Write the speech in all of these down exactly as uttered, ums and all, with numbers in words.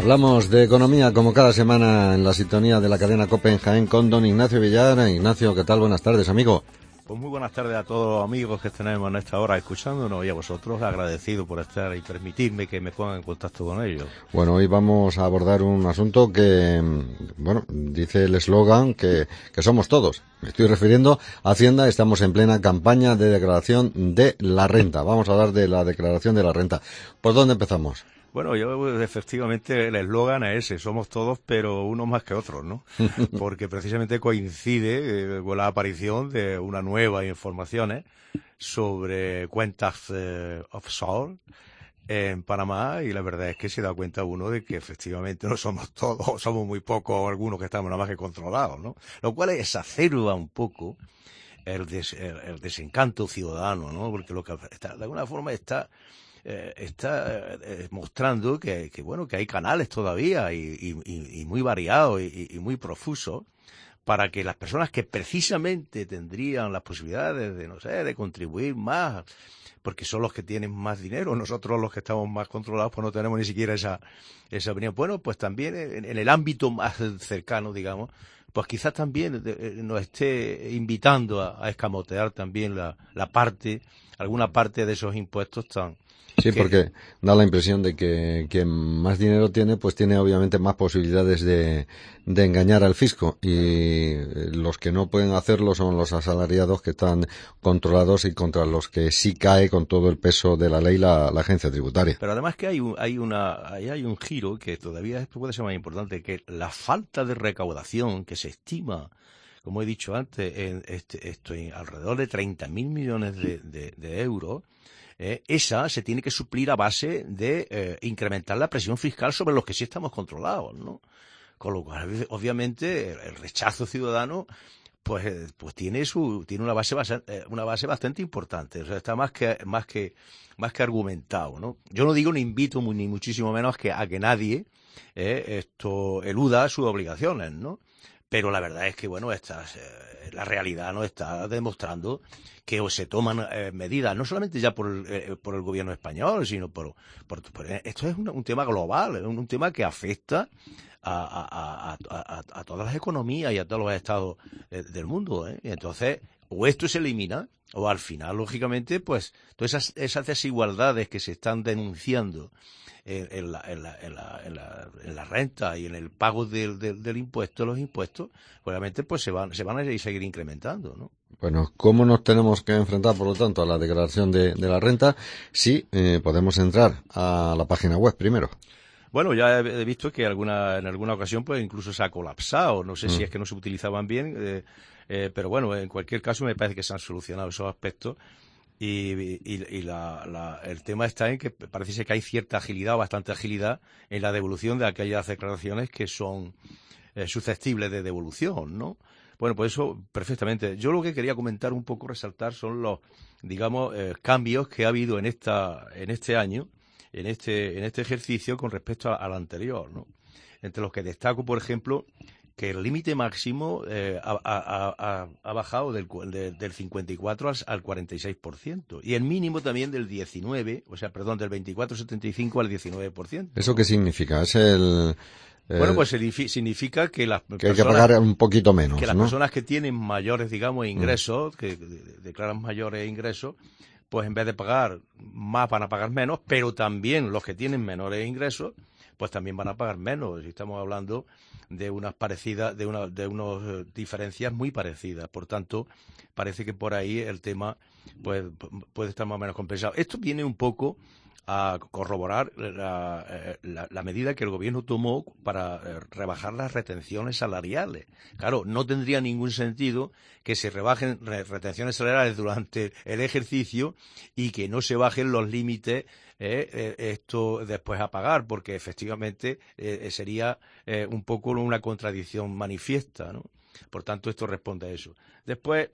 Hablamos de economía como cada semana en la sintonía de la cadena COPE en Jaén con don Ignacio Villar. Ignacio, ¿qué tal? Buenas tardes, amigo. Pues muy buenas tardes a todos los amigos que tenemos en esta hora escuchándonos y a vosotros agradecido por estar y permitirme que me ponga en contacto con ellos. Bueno, hoy vamos a abordar un asunto que, bueno, dice el eslogan que, que somos todos. Me estoy refiriendo a Hacienda, estamos en plena campaña de declaración de la renta. Vamos a hablar de la declaración de la renta. ¿Por dónde empezamos? Bueno, yo efectivamente el eslogan es ese, somos todos, pero unos más que otros, ¿no? Porque precisamente coincide eh, con la aparición de una nueva informaciones sobre cuentas eh, offshore en Panamá, y la verdad es que se da cuenta uno de que efectivamente no somos todos, somos muy pocos, algunos que estamos nada más que controlados, ¿no? Lo cual exacerba un poco el, des, el, el desencanto ciudadano, ¿no? Porque lo que está, de alguna forma está Eh, está eh, mostrando que, que bueno que hay canales todavía y, y, y muy variados y, y muy profusos para que las personas que precisamente tendrían las posibilidades de no sé de contribuir más porque son los que tienen más dinero, nosotros los que estamos más controlados pues no tenemos ni siquiera esa esa opinión. Bueno, pues también en, en el ámbito más cercano, digamos, pues quizás también eh, nos esté invitando a, a escamotear también la, la parte, alguna parte de esos impuestos tan Sí, porque da la impresión de que quien más dinero tiene, pues tiene obviamente más posibilidades de, de engañar al fisco, y los que no pueden hacerlo son los asalariados que están controlados y contra los que sí cae con todo el peso de la ley la, la agencia tributaria. Pero además que hay un, hay una, ahí hay un giro que todavía puede ser más importante, que la falta de recaudación que se estima, como he dicho antes, en este, esto en alrededor de treinta mil millones de, de, de euros. Eh, esa se tiene que suplir a base de eh, incrementar la presión fiscal sobre los que sí estamos controlados, ¿no? Con lo cual, obviamente, el, el rechazo ciudadano, pues, pues tiene su, tiene una base, base, una base bastante importante. O sea, está más que, más que, más que argumentado, ¿no? Yo no digo ni invito ni muchísimo menos que a que nadie eh, esto eluda sus obligaciones, ¿no? Pero la verdad es que, bueno, estas, eh, la realidad nos está demostrando que se toman eh, medidas, no solamente ya por el, eh, por el gobierno español, sino por, por, por esto es un, un tema global, es un, un tema que afecta a, a, a, a, a todas las economías y a todos los estados eh, del mundo, ¿eh? Y entonces, o esto se elimina, o al final, lógicamente, pues, todas esas, esas desigualdades que se están denunciando En, en, la, en, la, en, la, en, la, en la renta y en el pago del, del, del impuesto, los impuestos, obviamente pues se van, se van a seguir incrementando, ¿no? Bueno, ¿cómo nos tenemos que enfrentar, por lo tanto, a la declaración de, de la renta? Sí, eh, podemos entrar a la página web primero. Bueno, ya he visto que alguna, en alguna ocasión pues incluso se ha colapsado, no sé mm. si es que no se utilizaban bien, eh, eh, pero bueno, en cualquier caso me parece que se han solucionado esos aspectos. Y, y, y la, la, el tema está en que parece ser que hay cierta agilidad, o bastante agilidad, en la devolución de aquellas declaraciones que son eh, susceptibles de devolución, ¿no? Bueno, pues eso, perfectamente. Yo lo que quería comentar un poco, resaltar, son los, digamos, eh, cambios que ha habido en esta, en este año, en este, en este ejercicio con respecto al anterior, ¿no? Entre los que destaco, por ejemplo, que el límite máximo eh, ha, ha, ha, ha bajado del, de, del cincuenta y cuatro al, al cuarenta y seis por ciento. Y el mínimo también del diecinueve, o sea, perdón, del veinticuatro coma setenta y cinco al diecinueve por ciento. ¿Eso qué significa? Es el... Eh, bueno, pues significa que las que hay que pagar un poquito menos, que las ¿no? personas que tienen mayores, digamos, ingresos, mm. que declaran mayores ingresos, pues en vez de pagar más van a pagar menos, pero también los que tienen menores ingresos, pues también van a pagar menos. Estamos hablando de unas parecidas, de una, de unas eh, diferencias muy parecidas. Por tanto, parece que por ahí el tema pues puede estar más o menos compensado. Esto viene un poco a corroborar la, la, la medida que el gobierno tomó para eh, rebajar las retenciones salariales. Claro, no tendría ningún sentido que se rebajen retenciones salariales durante el ejercicio y que no se bajen los límites eh, eh, esto después a pagar, porque efectivamente eh, sería eh, un poco una contradicción manifiesta, ¿no? Por tanto, esto responde a eso. Después,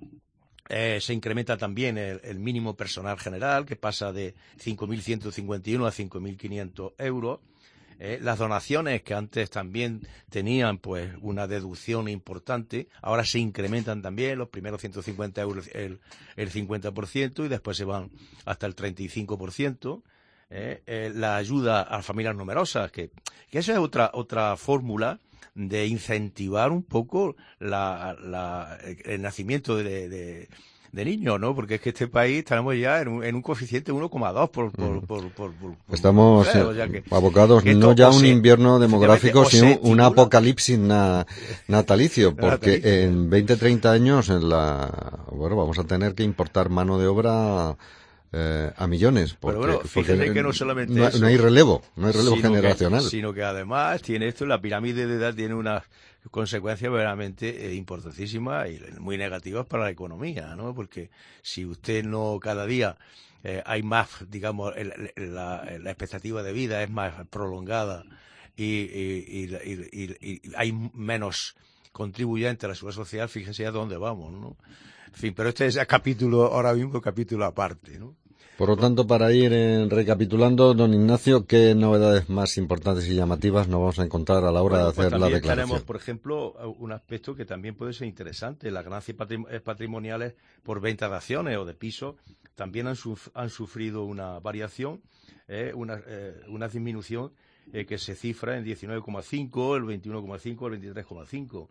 Eh, se incrementa también el, el mínimo personal general, que pasa de cinco mil ciento cincuenta y uno a cinco mil quinientos euros. Eh, las donaciones, que antes también tenían pues una deducción importante, ahora se incrementan también, los primeros ciento cincuenta euros el, el cincuenta por ciento y después se van hasta el treinta y cinco por ciento. eh, eh, la ayuda a familias numerosas, que, que eso es otra otra fórmula de incentivar un poco la, la, el nacimiento de, de, de niños, ¿no? Porque es que este país estamos ya en un, en un coeficiente uno coma dos por, por, por, por, por, por estamos mujer, o sea que, abocados que no ya a un se, invierno demográfico, sino un apocalipsis na, natalicio, porque natalicio, en veinte, treinta años en la, bueno, vamos a tener que importar mano de obra Eh, a millones, porque, pero bueno, fíjese porque que no solamente no, eso, no hay relevo, no hay relevo sino generacional. Que, sino que además tiene esto, la pirámide de edad tiene unas consecuencias verdaderamente eh, importantísimas y muy negativas para la economía, ¿no? Porque si usted no cada día eh, hay más, digamos, el, el, la, la expectativa de vida es más prolongada y, y, y, y, y, y hay menos contribuyentes a la seguridad social, fíjese a dónde vamos, ¿no? En fin, pero este es el capítulo, ahora mismo capítulo aparte, ¿no? Por lo tanto, para ir eh, recapitulando, don Ignacio, ¿qué novedades más importantes y llamativas nos vamos a encontrar a la hora bueno, de hacer pues la también declaración? tenemos, por ejemplo, un aspecto que también puede ser interesante. Las ganancias patrimoniales por venta de acciones o de pisos también han, suf han sufrido una variación, eh, una, eh, una disminución eh, que se cifra en diecinueve coma cinco, el veintiuno coma cinco, el veintitrés coma cinco.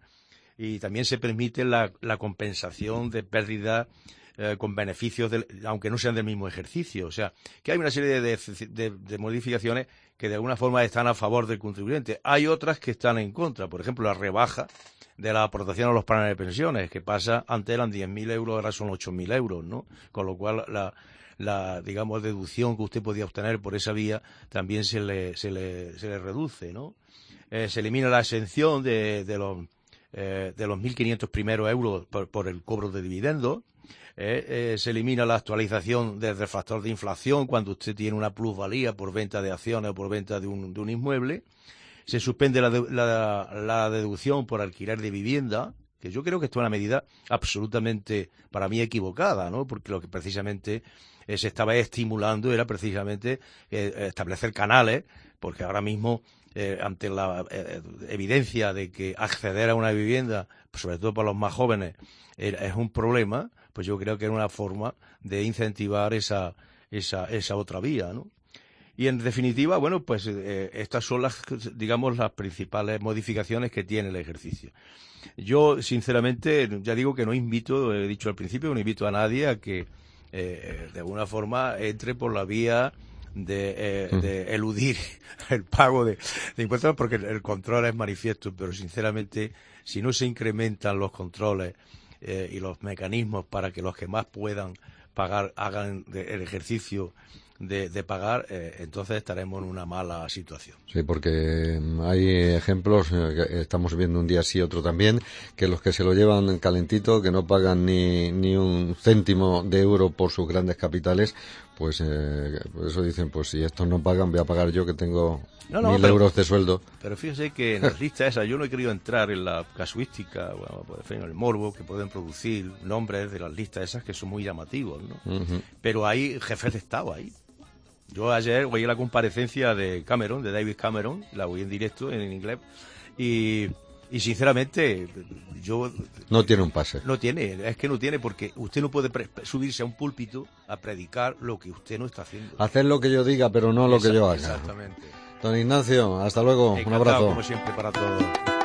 Y también se permite la, la compensación de pérdidas eh, con beneficios, del, aunque no sean del mismo ejercicio. O sea, que hay una serie de, de, de modificaciones que de alguna forma están a favor del contribuyente. Hay otras que están en contra. Por ejemplo, la rebaja de la aportación a los planes de pensiones, que pasa, antes eran diez mil euros, ahora son ocho mil euros, ¿no? Con lo cual, la, la, digamos, deducción que usted podía obtener por esa vía también se le, se le, se le reduce, ¿no? Eh, se elimina la exención de, de los... Eh, de los mil quinientos primeros euros por, por el cobro de dividendos, eh, eh, se elimina la actualización del factor de inflación cuando usted tiene una plusvalía por venta de acciones o por venta de un, de un inmueble, se suspende la, de, la, la deducción por alquiler de vivienda, que yo creo que esto es una medida absolutamente, para mí, equivocada, ¿no? Porque lo que precisamente eh, se estaba estimulando era precisamente eh, establecer canales, porque ahora mismo Eh, ante la eh, evidencia de que acceder a una vivienda, pues sobre todo para los más jóvenes, eh, es un problema, pues yo creo que era una forma de incentivar esa, esa, esa otra vía, ¿no? Y en definitiva, bueno, pues eh, estas son las, digamos, las principales modificaciones que tiene el ejercicio. Yo, sinceramente, ya digo que no invito, he dicho al principio, no invito a nadie a que eh, de alguna forma entre por la vía de, eh, de eludir el pago de, de impuestos, porque el, el control es manifiesto, pero sinceramente, si no se incrementan los controles eh, y los mecanismos para que los que más puedan pagar hagan de, el ejercicio de, de pagar, eh, entonces estaremos en una mala situación. Sí, porque hay ejemplos, eh, que estamos viendo un día sí, otro también, que los que se lo llevan calentito, que no pagan ni, ni un céntimo de euro por sus grandes capitales, pues eh, por eso dicen, pues si estos no pagan, voy a pagar yo que tengo no, no, mil pero, euros de sueldo. Pero fíjense que en las listas esas, yo no he querido entrar en la casuística, bueno, pues, en el morbo que pueden producir nombres de las listas esas que son muy llamativos, ¿no? Uh-huh. Pero hay jefes de Estado ahí. Yo ayer oí la comparecencia de Cameron, de David Cameron, la oí en directo en inglés, y, y sinceramente yo... No tiene un pase. No tiene, es que no tiene, porque usted no puede pre- subirse a un púlpito a predicar lo que usted no está haciendo. Hacer lo que yo diga, pero no lo Exact- que yo haga. Exactamente. Don Ignacio, hasta luego, Encantado, un abrazo. como siempre, para todos.